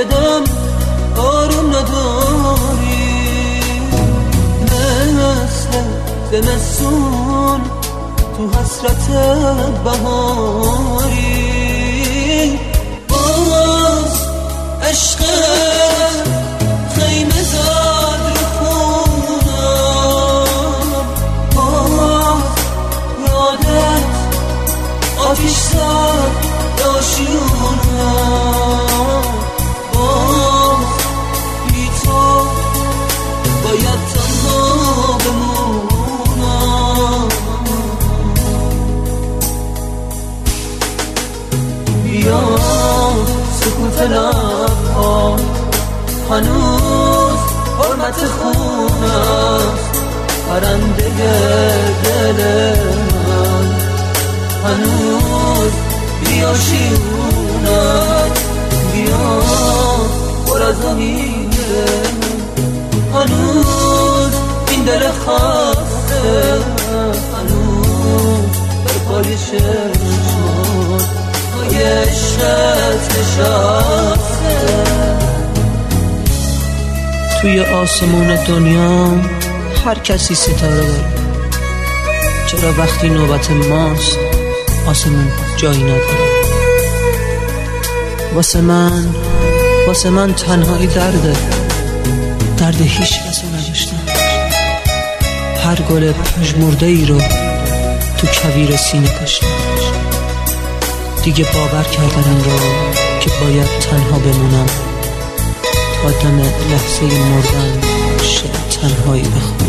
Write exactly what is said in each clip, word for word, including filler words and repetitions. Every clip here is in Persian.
دم آروم نداری، مثل زمستون تو حسرت بهاری. باز عشقت خیمه زد رو خونم، باز یادت آتیش زد داشونم، باز بی تو باید تنها بمونم. بیا سکوت لبها هنوز حرمت خون است، پرنده دل من هنوز بیا شیونم، بیا پر از امیده هنوز این دل خسته، هنوز بر پای چشمات پای عشقت نشسته. توی آسمون دنیا هر کسی ستاره داره، چرا وقتی نوبت ماست آسمون جایی نداره؟ واسه من واسه من تنهایی درده، درد هیچ کسو نداشتم. هر گل پژمرده ای رو تو کویر سینه کشتم، دیگه باور کردم این رو که باید تنها بمونم تا دم لحظه مردن شد تنهایی بخونم.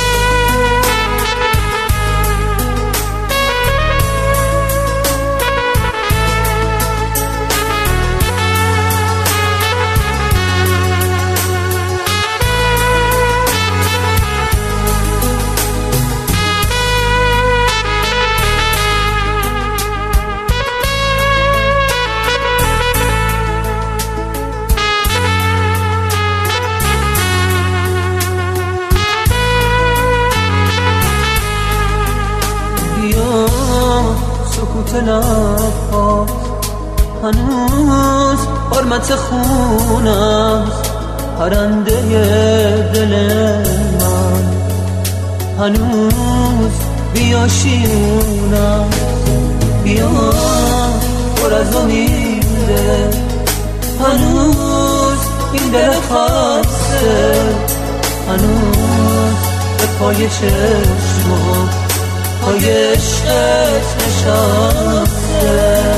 سکوت لبها هنوز حرمت خون است، پرنده دل من هنوز بیا شیونم، بیا پر از امیده هنوز این دل خسته، هنوز به پای چشمم پای عشقت نشسته.